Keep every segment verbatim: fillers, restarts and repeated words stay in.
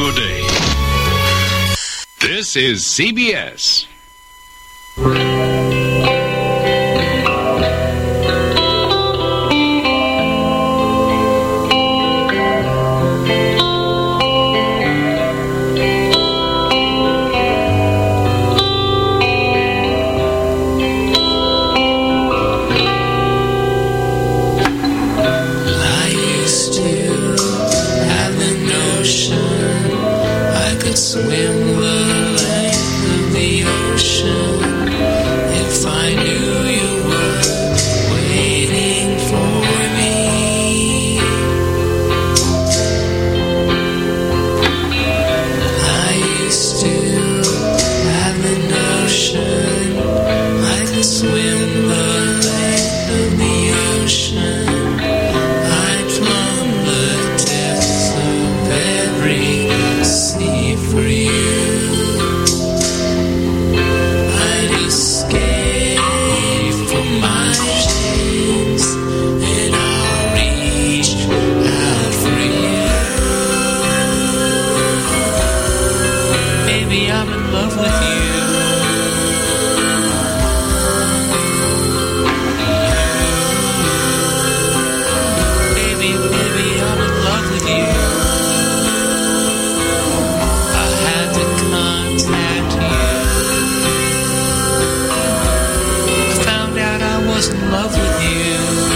your day. This is C B S. Swim the length of the ocean if I knew you were waiting for me. I used to have a notion I could swim the length of the ocean. I'd plumb the depths of every sea for you. I'd escape from my chains and I'll reach out for you. Baby, I'm in love with you. Baby, baby, I'm in love with you. In love with you,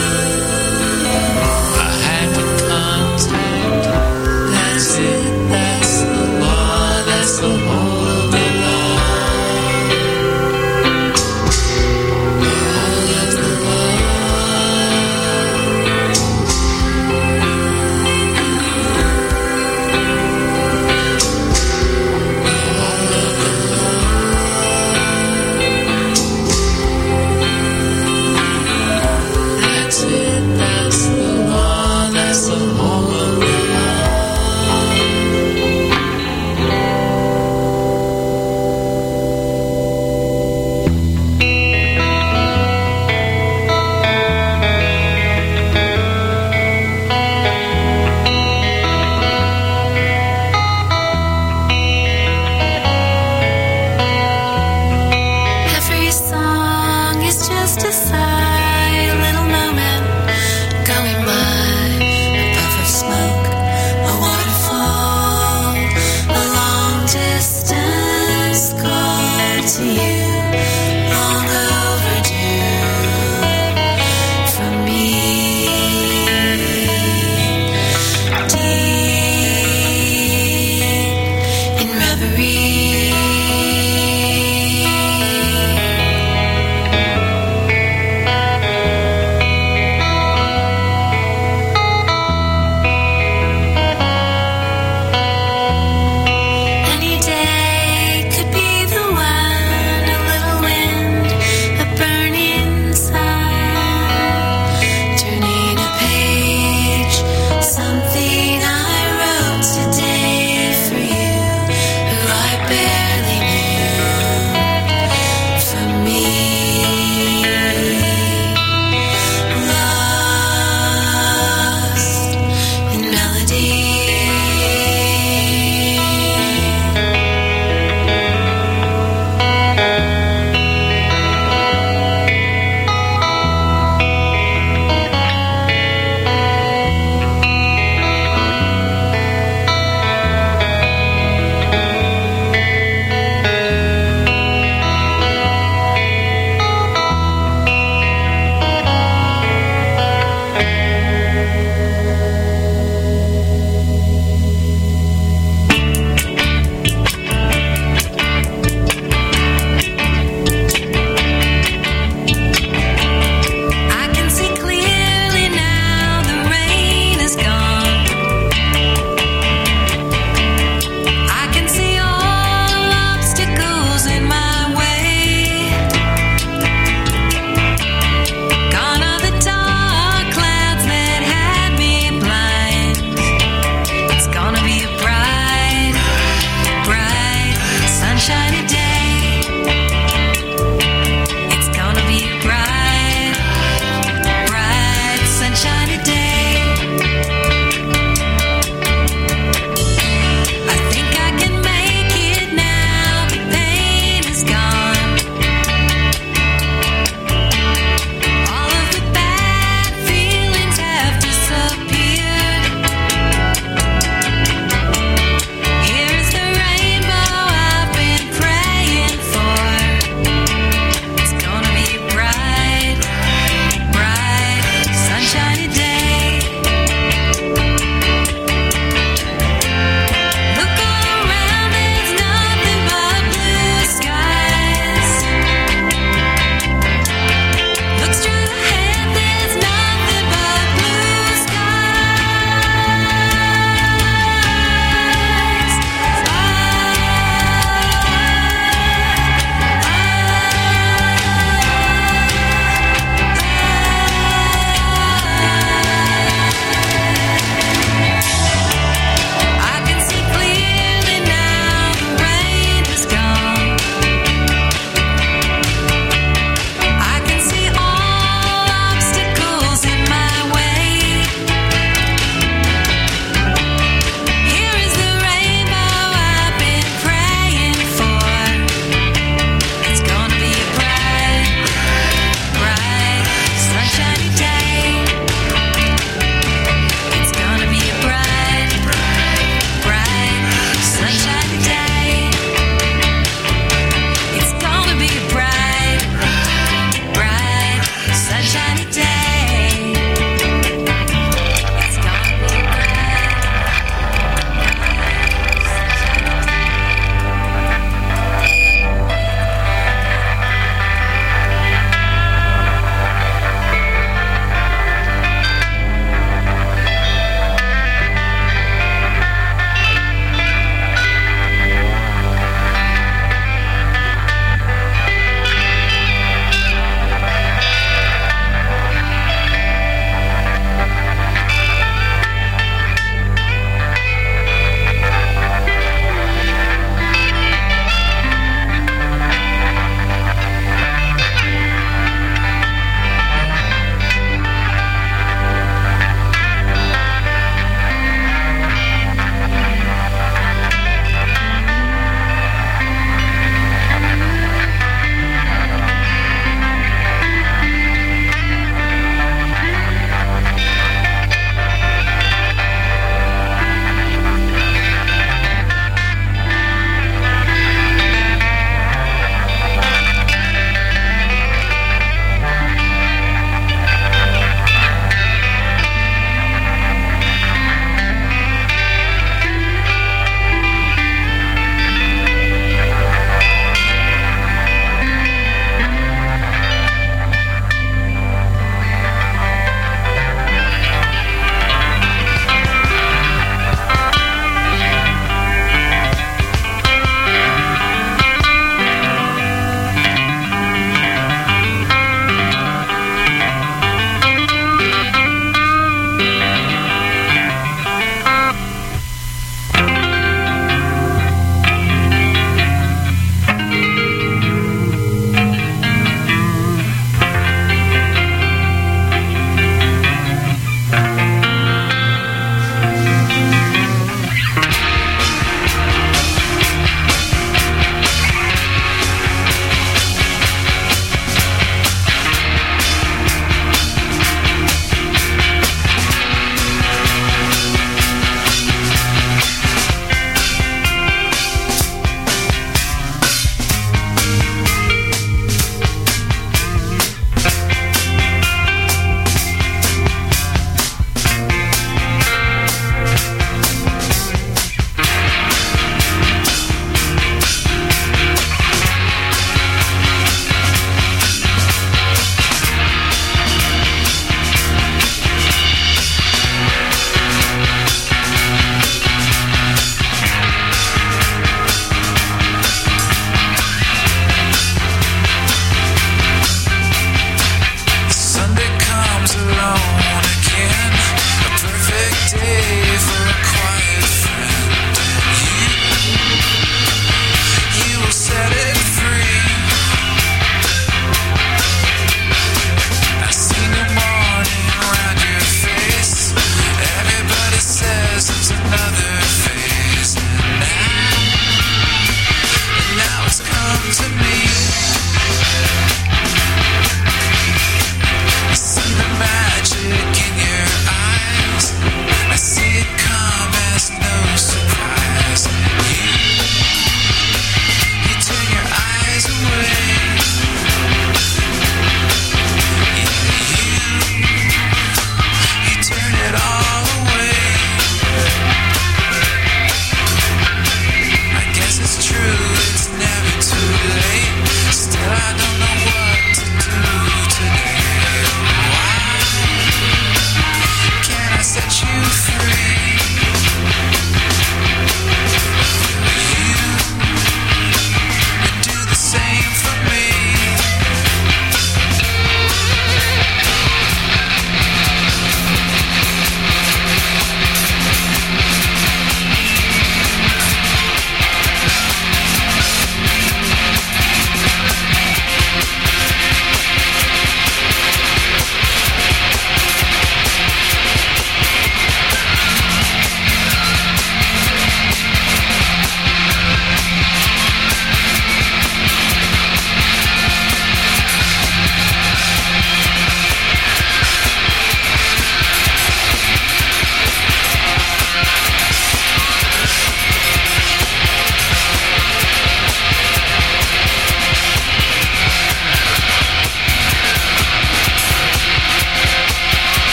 I had to contact. That's it, that's the law, that's the whole of the law. All of the law. All of the That's it, that's the law, that's the whole of the law. Every song is just a sigh, a little moment going by, a puff of smoke, a waterfall, a long distance call to you, long overdue from me, deep in reverie. Any day could be the one, a little wind, a burning sun, turning a page, something I wrote today for you, who I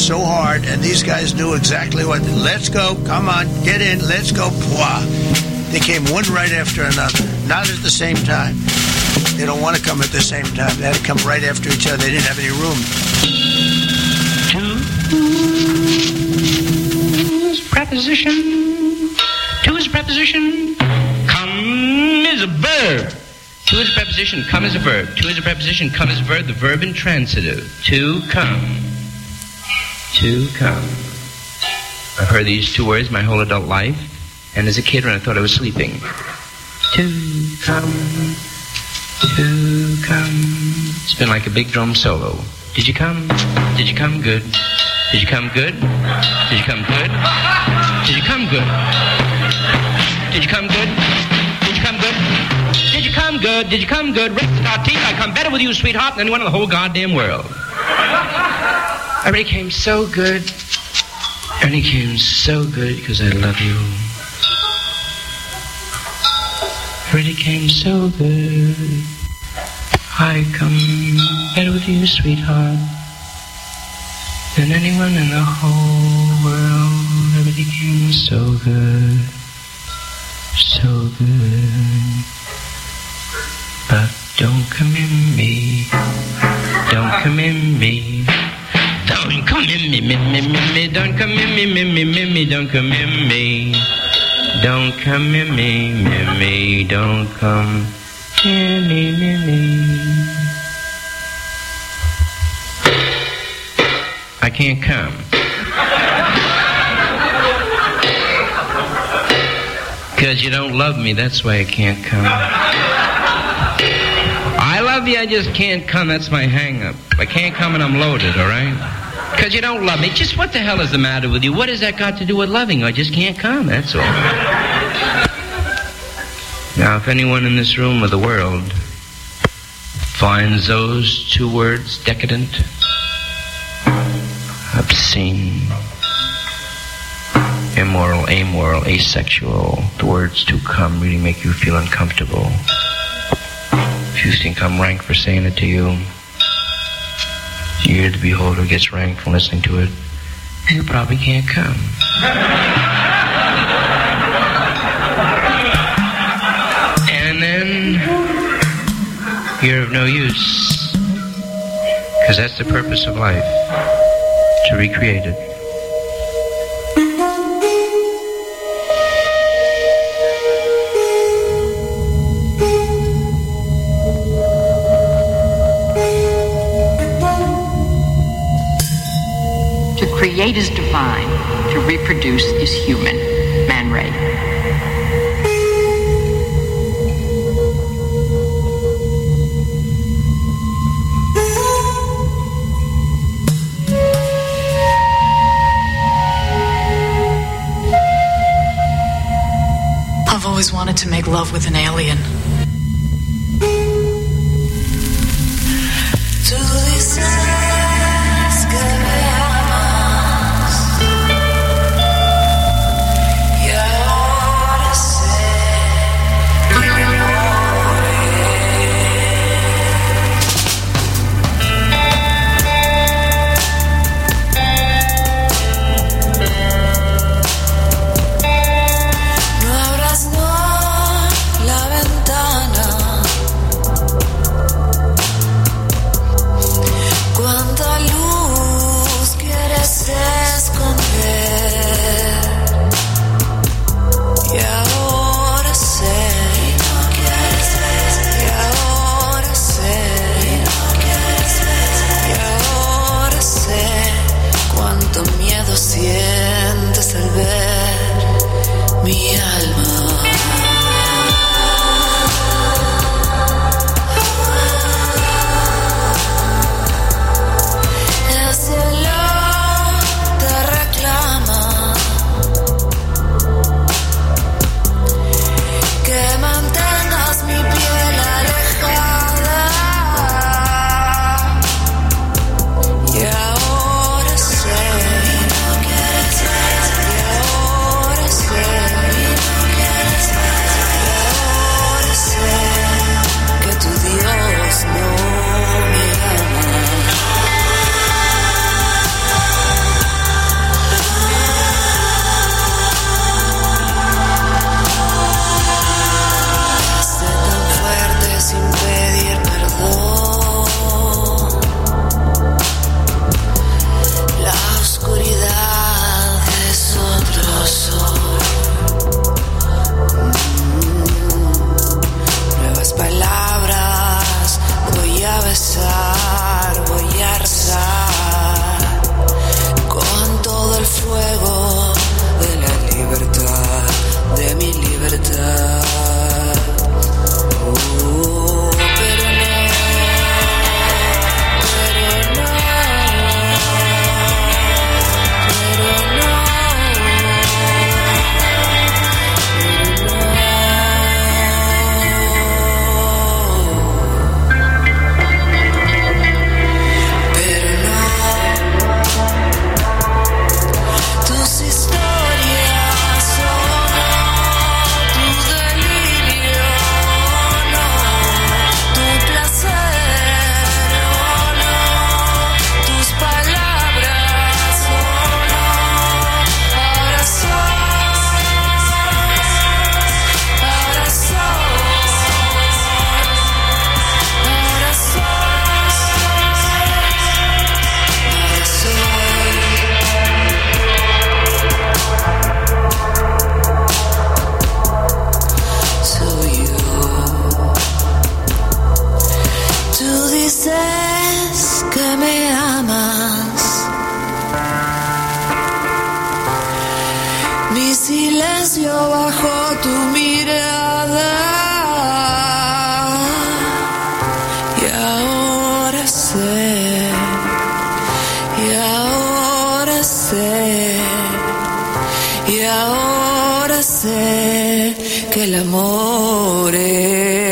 so hard, and these guys knew exactly what. Let's go, come on, get in, let's go. Blah. They came one right after another, not at the same time. They don't want to come at the same time. They had to come right after each other. They didn't have any room. Two's preposition. Two's preposition. Come is a verb. Two is a preposition. Come is a verb. Two is a preposition. Come is a verb. The verb intransitive. To come. To come. I've heard these two words my whole adult life, and as a kid when I thought I was sleeping. To come. To come. It's been like a big drum solo. Did you come? Did you come good? Did you come good? Did you come good? Did you come good? Did you come good? Did you come good? Did you come good? Did you come good? Rick Scotty, I come better with you, sweetheart, than anyone in the whole goddamn world. I really came so good. I really came so good because I love you. I really came so good. I come better with you, sweetheart, than anyone in the whole world. Everything came so good, so good. But don't come in me, don't come in me, don't come in me, me, me, me, me, don't come in me, me, me, me, me, don't come in me, don't come in me, me, me, don't come. Me, me, me, me. I can't come. Because you don't love me, that's why I can't come. I love you, I just can't come, that's my hang-up. I can't come and I'm loaded, all right? Because you don't love me. Just what the hell is the matter with you? What has that got to do with loving you? I just can't come, that's all. Now, if anyone in this room or the world finds those two words decadent, obscene, immoral, amoral, asexual, the words to come really make you feel uncomfortable, if you think I'm rank for saying it to you, the ear of the beholder gets rank from listening to it, you probably can't come. And then you're of no use, because that's the purpose of life, to recreate it. To create is divine, to reproduce is human. Man Ray. I've always wanted to make love with an alien. Tú dices que me amas y ahora sé que me No abras no la ventana. Mi silencio bajo tu mirada. Y ahora sé, y ahora sé, y ahora sé que el amor es.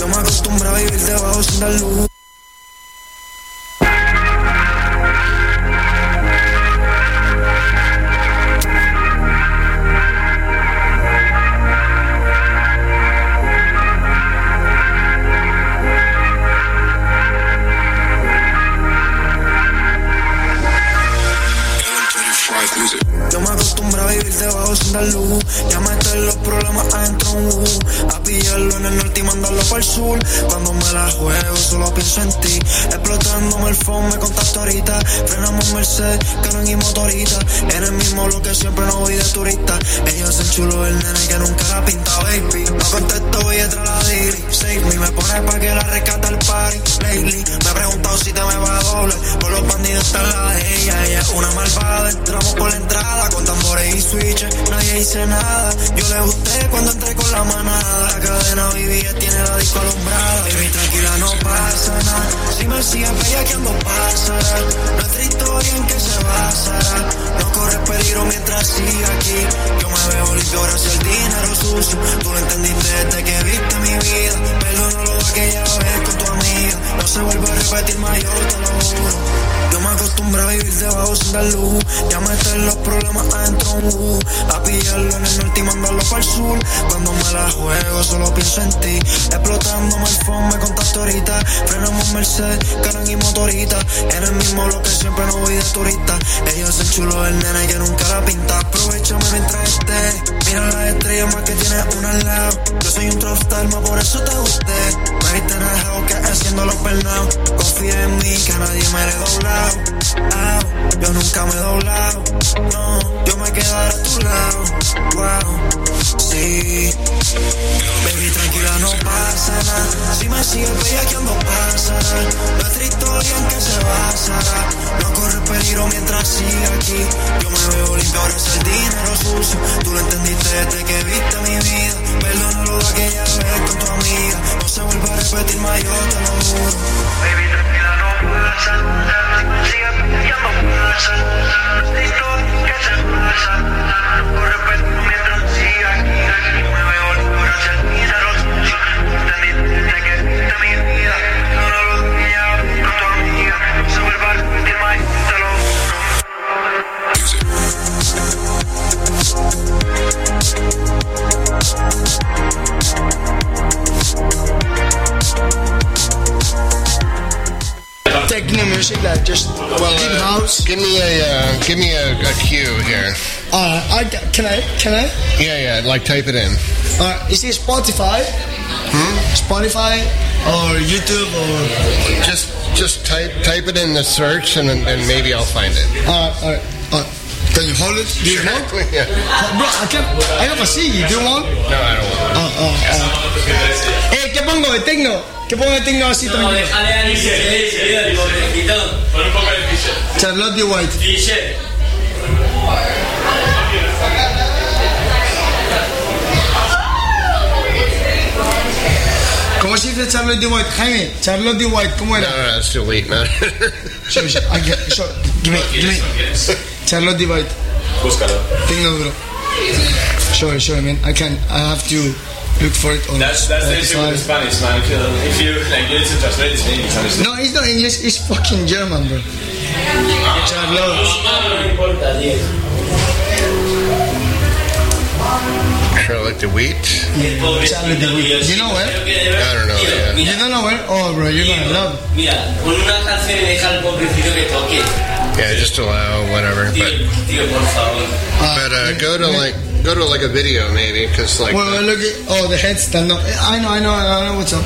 Yo me acostumbro a vivir debajo sin dar luz. Yo me acostumbro a vivir debajo sin dar luz. Ya meter los problemas adentro un uh, a pillarlo en el norte y mandarlo para el sur. Cuando me la juego solo pienso en ti. Explotándome el phone, me contaste ahorita. Frenamos Mercedes, Canon y motorita. En el mismo lo que siempre no voy de turista. Ella se enchuló el nene que nunca la pinta, baby. No contesto, voy a la diri. Save me, me pone pa' que la rescata el party. Lately, me he preguntado si te me va a doblar. Por los bandidos está la de ella. Ella es una malvada, entramos por la entrada con tambores y switches, nadie dice nada. Yo le gusté cuando entré con la manada. La cadena vivía, tiene la disco alumbrada. Baby, tranquila, no pasa nada. Si me sigues bellaqueando, pasará. Nuestra historia en que se basará. No corres peligro mientras siga aquí. Yo me veo limpio gracias al dinero sucio. Tú lo entendiste desde que viste mi vida. Perdono lo de aquella vez con tu amiga. No se vuelve a repetir más, yo te lo juro. Yo me acostumbro a vivir debajo sin dar luz. Ya meter los problemas adentro un uh, a pillarlo en el norte y mandarlo para el sur. Cuando me la juego solo pienso en ti. Explotándome el phone, me contaste ahorita. Frenamos Mercedes, Canon y motorita. En el mismo bloque siempre no voy de turista. Ella se enchuló el nene que nunca la pinta. Aprovechame mientras esté. Mira las estrellas más que tienes una al lado. Yo soy un trapstar, más por eso te gusté. Me viste en el house que haciendo los pernados. Confía en mí que a nadie me le he doblado. Ah, yo nunca me he doblado. No, yo me quedaré a tu lado. Wow, sí. Baby, tranquila, no pasa nada. Si me sigues bellaqueando, pasará. Nuestra historia en que se basará. No corre peligro mientras siga aquí. Yo me veo limpio gracias al dinero sucio. Tú lo entendiste desde que viste mi vida. Perdona lo de aquella vez con tu amiga. No se vuelve a repetir más, yo te lo juro. Baby, tranquila, no pasa nada. Sigue bellaqueando, pasa. Nuestra historia en que se basará. No corre peligro mientras siga aquí. Yo me veo limpio gracias al dinero sucio. Tú lo entendiste desde que viste mi vida. Perdona lo de aquella vez con tu amiga. No se vuelve a repetir más, yo te lo juro. Techno music, like just well, deep uh, house. Give me a uh, give me a, a cue here. Uh, I can I can I? Yeah, yeah. Like type it in. Uh, is it Spotify? Hmm? Spotify or YouTube or just just type type it in the search and then maybe I'll find it. Uh, uh, uh, can you hold it? Do you want? Yeah. Uh, bro, I can. I have a C D. Do you want? No, I don't want. Uh, uh, uh. Eh, ¿qué pongo de techno? ¿Qué pongo de techno así tranquilo? Pon un poco de Fisher. Charlotte White. Fisher. ¿Cómo se dice Charlotte White? Jaime, Charlotte White, ¿cómo era? No, no, it's too late, man. so, so, I get, so, give me, give me. Charlotte White. Búscalo. Techno duro. Sorry, sorry, man. I can. I have to look for it on. That's that's the issue with Spanish, man. If you if you like you need to translate it in English. No, it's not English. It's fucking German, bro. Charlotte. Charlotte DeWitt. Yeah, Charlotte DeWitt. You know where? I don't know. Yeah. You don't know where? Oh, bro, you're gonna love. Mira, con una canción y deja al pobrecito que toque. Yeah, just allow whatever. But, tío, por favor. but uh, go to like go to like a video maybe, because like. Well, look at oh the headstand. No, I know, I know, I know what's up.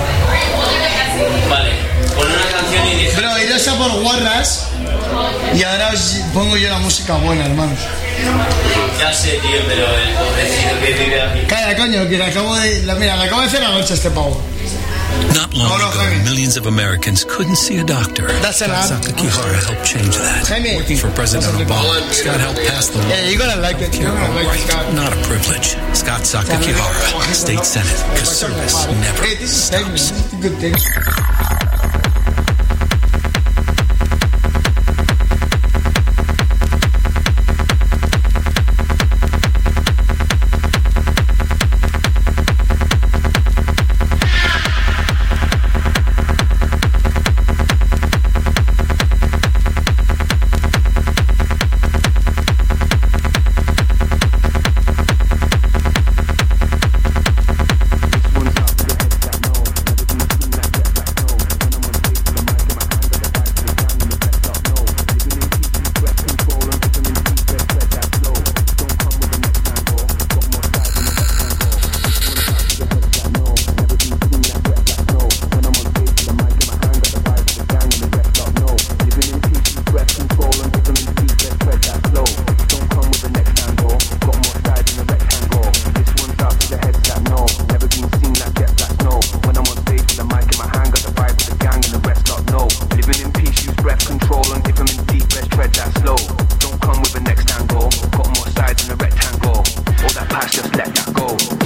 Vale, con una canción y deja. Bro, irás a por guarras y ahora os pongo yo la música buena, hermano. Ya sé, tío, pero el pobrecito que vive aquí. Calla, coño, que le acabo de. La, mira, le acabo de hacer la noche a este pavo. Not long no, no, ago, Jaime. millions of Americans couldn't see a doctor. That's an ad. Scott Kihara helped change that. Jaime. Working for President Obama, Scott helped pass the law. Yeah, you're gonna like it. You're gonna like right, Scott. Not a privilege. Scott Sakakihara, State Senate, because service never Hey, this is stops. a good thing.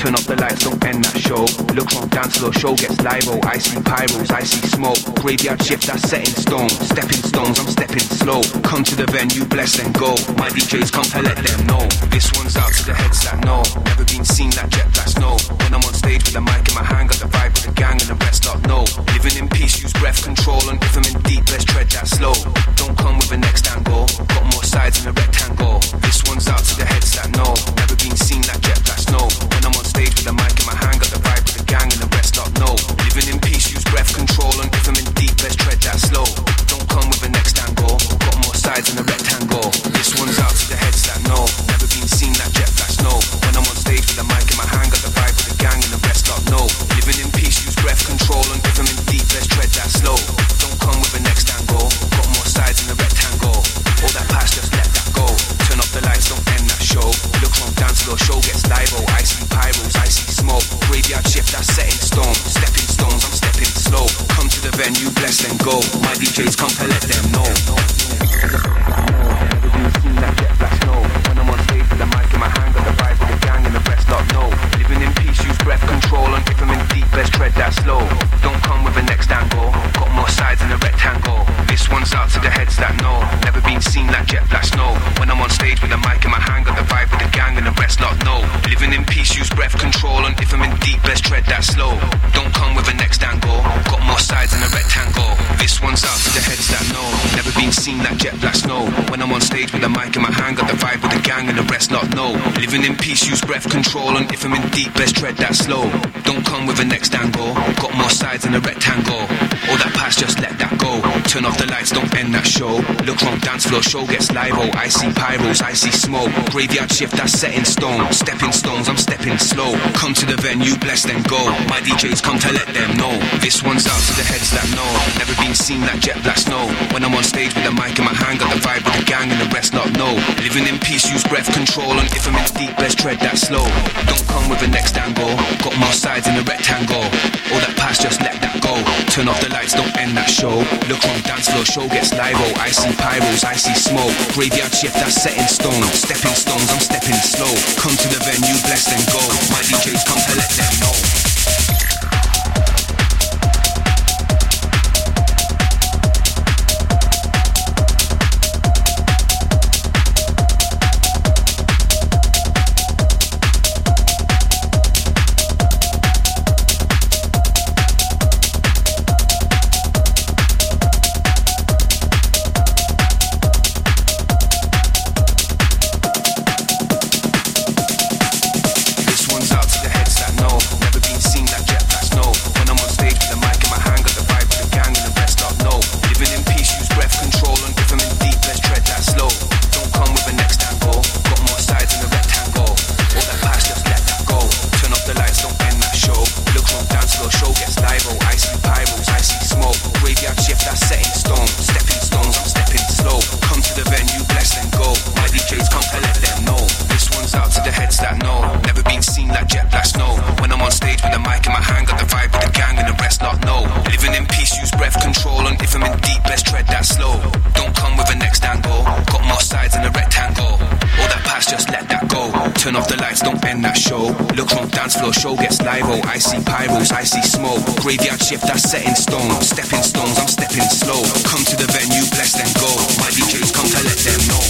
Turn up the lights, don't end that show. Look from dance floor, show gets live. Oh, I see pyros, I see smoke. Graveyard shift, that's set in stone. Stepping stones, I'm stepping slow. Come to the venue, bless and go. My D Js come to let them know. This one's out to the heads that know. Never been seen like jet black snow. When I'm on stage with a mic in my hand, got the vibe with the gang and the rest lot know. Living in peace, use breath control, and if I'm in deep, let's tread that slow. Don't come with a next angle. Got more sides in a rectangle. This one's out to the heads that know. Never been seen like jet black snow. When I'm on stage with a mic in my hand, got the vibe with the gang and the rest lot know. Living in peace, use breath control, and if I'm in deep, let's tread that slow. Don't come with a next angle. Got more sides in a rectangle. This one's out to the heads that know. Never been seen like jet black snow. When I'm on stage with a mic in my hand, got the vibe with the gang and the rest lot know. Living in peace, use breath control, and if I'm in deep, let's tread that slow. Don't come with a next angle. Got more sides in a rectangle. All that past, just let that go. Turn up the lights, don't end that show. Look from dance floor, show gets live. Oh, I see pyros, I see smoke. Graveyard shift, that's set in stone. Stepping stones, I'm stepping slow. Come to the venue, bless and go. My D Js come to let them know. Never been seen like jet black snow. When I'm on stage with the mic in my hand, got the vibe with the gang and the rest lot know. Living in peace, use breath control, and if I'm in deep, let's tread that slow. Don't come with a next angle. Got more sides in a rectangle. This one's out to the heads that know. Never been seen like jet black snow. When I'm on stage with a mic in my hand, got the vibe with the gang and the rest lot know. Living in peace, use breath control, and if I'm in deep, let's tread that slow. Don't come with a next angle. Got more sides in a rectangle. This one's out to the heads that know. Never been seen like jet black snow. When I'm on stage with a mic in my hand, got the vibe with the gang and the rest lot know. Living in peace, use breath control, and if I'm in deep, let's tread that slow. Don't come with a next angle. Got more sides in a rectangle. All that past, just let that go. Turn off the lights, don't end that show. Look from dance floor, show gets live. Oh, I see pyros, I see smoke. Graveyard shift, that's set in stone. Stepping stones, I'm stepping slow. Come to the venue, bless and go. My D Js come to let them know. This one's out to the heads that know. Never been seen like jet black snow. When I'm on stage with a mic in my hand, got the vibe with the gang and the rest lot know. Living in peace, use breath control, and if I'm in deep, let's tread that slow. Don't come with a next angle. Got more sides in a rectangle. All that past, just let that go. Turn off the lights, don't end that show. Look from dance floor, show gets live. Oh, I see pyros, I see smoke. Graveyard shift, that's set in stone. Stepping stones, I'm stepping slow. Come to the venue, bless and go. My D Js come to let them know. Show gets live, oh, I see pyros, I see smoke. Graveyard shift, that's set in stone. Stepping stones, I'm stepping slow. Come to the venue, bless and go. My D Js come to let them know.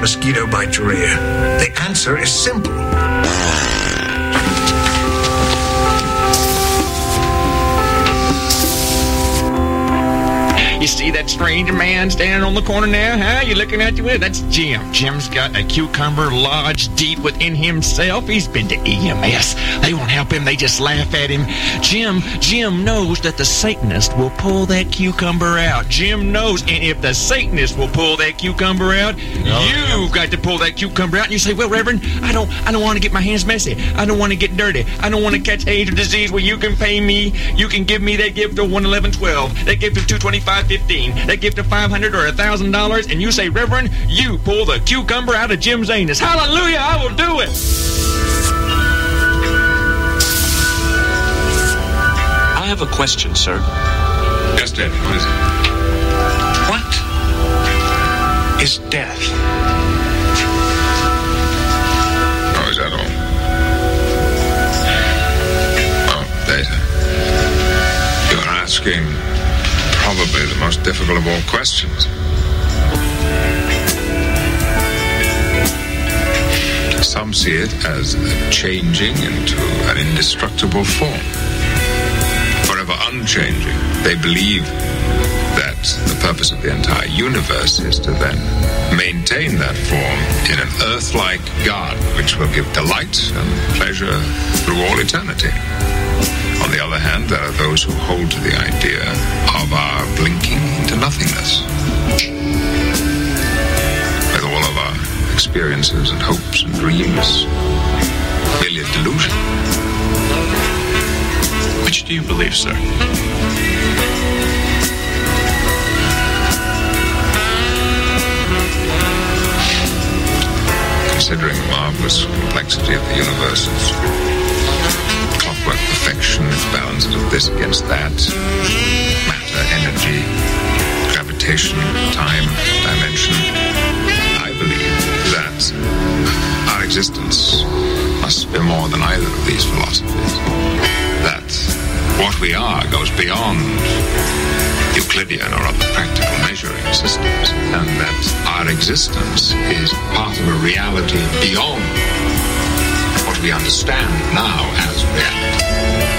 mosquito bite your ear? The answer is simple. You see that strange man standing on the corner now, huh? You looking at you with? That's Jim. Jim's got a cucumber lodged deep within himself. He's been to E M S. They won't help him. They just laugh at him. Jim, Jim knows that the Satanist will pull that cucumber out. Jim knows, and if the Satanist will pull that cucumber out, no, you've got to pull that cucumber out. And you say, well, Reverend, I don't, I don't want to get my hands messy. I don't want to get dirty. I don't want to catch AIDS or disease. Well, you can pay me. You can give me that gift of one eleven twelve. That gift of two twenty-five fifteen. That gift of five hundred or one thousand dollars, and you say, Reverend, you pull the cucumber out of Jim's anus. Hallelujah, I will do it. I have a question, sir. Yes, Daddy, what is it? What is death? Oh, is that all? Oh, Data. You're asking probably the most difficult of all questions. Some see it as a changing into an indestructible form. Forever unchanging. They believe that the purpose of the entire universe is to then maintain that form in an earth-like garden which will give delight and pleasure through all eternity. On the other hand, there are those who hold to the idea of our blinking into nothingness. With all of our experiences and hopes and dreams merely a delusion. Which do you believe, sir? Considering the marvelous complexity of the universe's clockwork perfection, its balances of this against that, matter, energy, gravitation, time, dimension, I believe that our existence must be more than either of these philosophies. That what we are goes beyond Euclidean or other practical measuring systems, and that our existence is part of a reality beyond what we understand now as reality.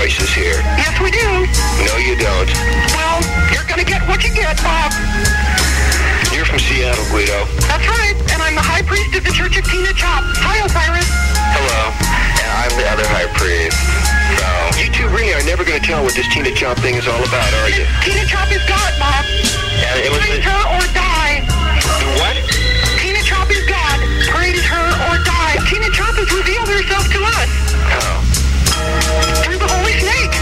choices here. Yes, we do. No, you don't. Well, you're gonna get what you get, Bob. You're from Seattle, Guido. That's right, and I'm the high priest of the Church of Tina Chop. Hi, Osiris. Hello. And I'm the other high priest. So, you two really are never going to tell what this Tina Chop thing is all about, are you? Tina Chop is God, Bob. And it was Praise the... her or die. What? Tina Chop is God. Praise her or die. Tina Chop has revealed herself to us. How? Through the Holy Snake.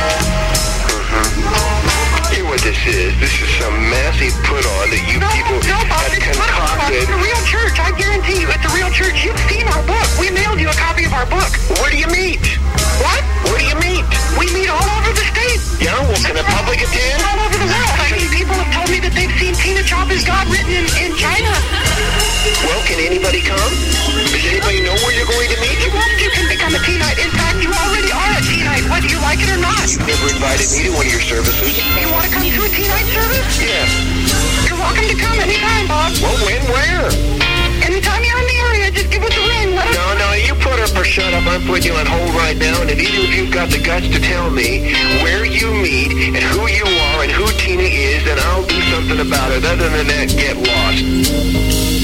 Hear what this is. This is some massive put-on that you no, people no, Bob, have it's concocted. It's a real church. I guarantee you, it's a real church. You've seen our book. We mailed you a copy of our book. Where do you meet? What? Where do you meet? We meet all over the state. Yeah, well, can the public attend? All over the world. I mean, people have told me that they've seen Tina Chop is God written in, in China. Well, can anybody come? Does anybody know where you're going to meet? You want you can become a T-Nite. In fact, you already are a T-Nite, whether you like it or not. You've never invited me to one of your services. You want to come to a T-Nite service? Yes. You're welcome to come anytime, Bob. Well, when, where? Anytime you're in the area, just give us a ring. Let us No, no, you put up or shut up. I'm putting you on hold right now, and if either of you've got the guts to tell me where you meet and who you are and who Tina is, then I'll do something about it. Other than that, get lost.